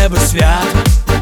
тебе свято,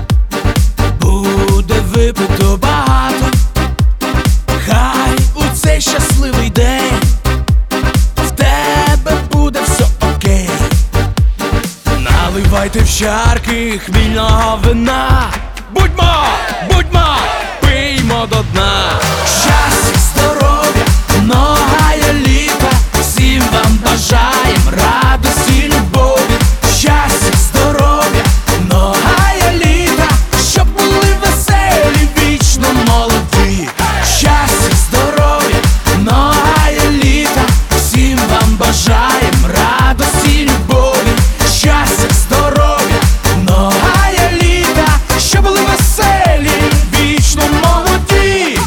буде випито багато. Хай у цей щасливий день в тебе буде все окей. Наливайте в чарки хмільного вина. Будьмо, пиймо до дна. Щастя, здоров'я, многое літа, всім вам бажаєм радості, любові. Щастя, здоров'я, многое літа, щоб були веселі, вічно молоді. Щастя, здоров'я, многое літа, всім вам бажаєм радості, любові. Щастя, здоров'я, многое літа, щоб були веселі, вічно молоді.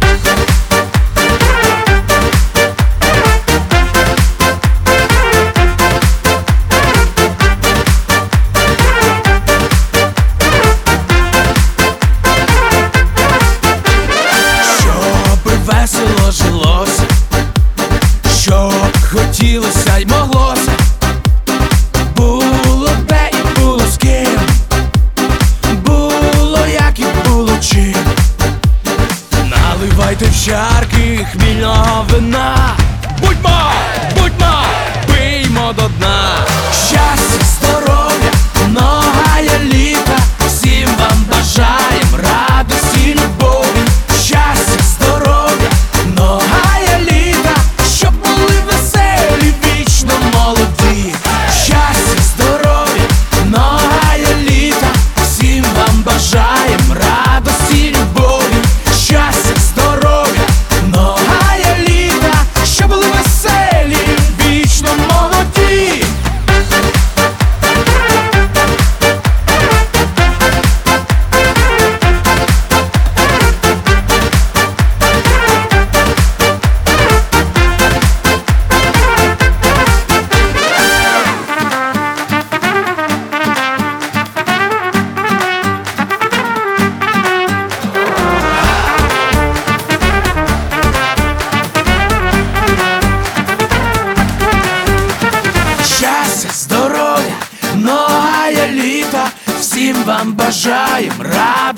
Щоби весело жилося, щоб хотілося й моглося, було де і було з ким, було як і було чим. Наливайте в чарки хмільного вина. Будьмо, пиймо до дна. Щастя, здоров'я, многое літа, всім вам бажаєм радості, любові. Щастя, здоров'я, многое літа, щоб були веселі, вічно молоді. Щастя, здоров'я, многое літа, всім вам бажаєм радості, любові. Щастя, здоров'я, многое літа, щоб були веселі, вічно молоді. Щастя, здоров'я, многое літа, всім вам бажаєм радості.